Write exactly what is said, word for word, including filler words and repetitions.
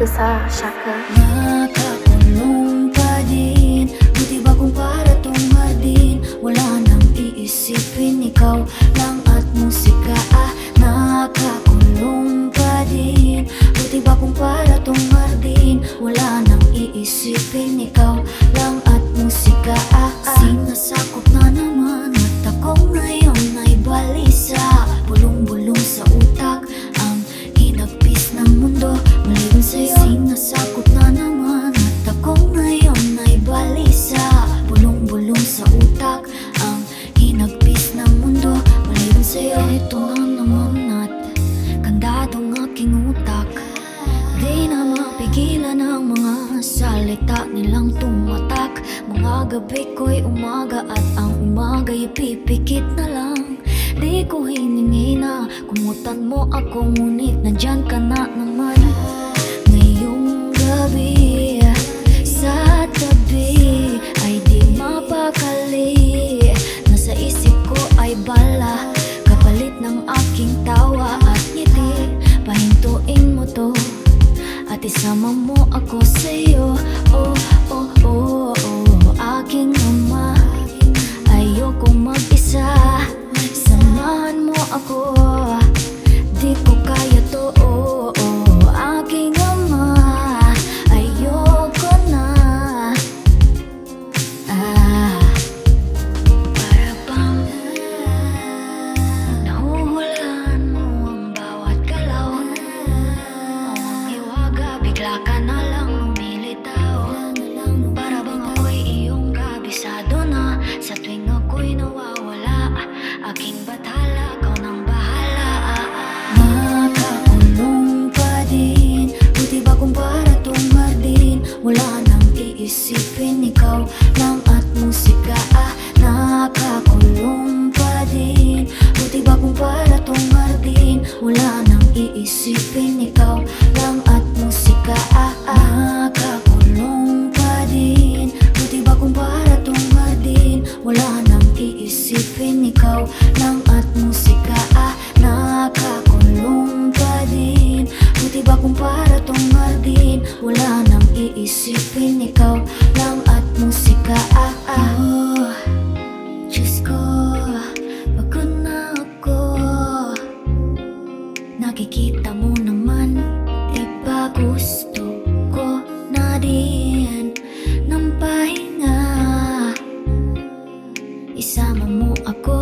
sa Shaka. Nakakulong pa din, buti ba kung para tong hardin? Wala nang iisipin, ikaw lang at musika. Ah, nakakulong pa din, buti ba kung para tong hardin? Wala nang iisipin, ikaw lang at musika. Ah, ah. Sinasakop na naman at ako ngayon ay balisa. Bulong-bulong sa utak ang hinagpis ng mundo maliban sa'yo. Sinasakop na naman at ako ngayon ay balisa. Bulong-bulong sa utak ang hinagpis ng mundo maliban sa'yo. Ito na naman at kandadong aking utak. Di na mapigilan ang mga salita nilang tumatak. Mga gabi ko'y umaga at ang umaga'y pipikit na lang. Di ko hiningi na kumutan mo ako, ngunit nandyan ka na naman. Ngayong gabi sa tabi ay di mapakali. Nasa isip ko ay bala, kapalit ng aking tawa at ngiti. Pahintuin mo to at isama mo ako sa'yo. Oh, oh, oh, oh, aking ama, ayokong mag-isa. Samahan mo ako, di ko kaya to. Oh, oh, aking ama, ayoko na. Ah, para bang nahuhulaan mo ang bawat galaw. O ang hiwaga, bigla ka na lang lumilitaw. Para bang ako'y iyong kabisado na sa tuwing ako'y nawawala. Aking bathala, ikaw nang bahala. Nakakulong pa din, buti ba kung para tong hardin? Wala nang iisipin, ikaw lang at musika. Ah, nakakulong pa din, buti ba kung para tong hardin? Wala nang iisipin, ikaw lang at musika. Ah, ah, nakakulong pa din, buti ba kung para tong hardin? Wala nang iisipin, ikaw lang at musika. Ah, nakakulong pa din, buti ba kung para tong hardin? Wala nang iisipin, ikaw lang at musika. Ah, ah. Oh, Diyos ko, pagod na ako. Nakikita mo naman, di ba gusto ko na din ng pahinga? Isama mo ako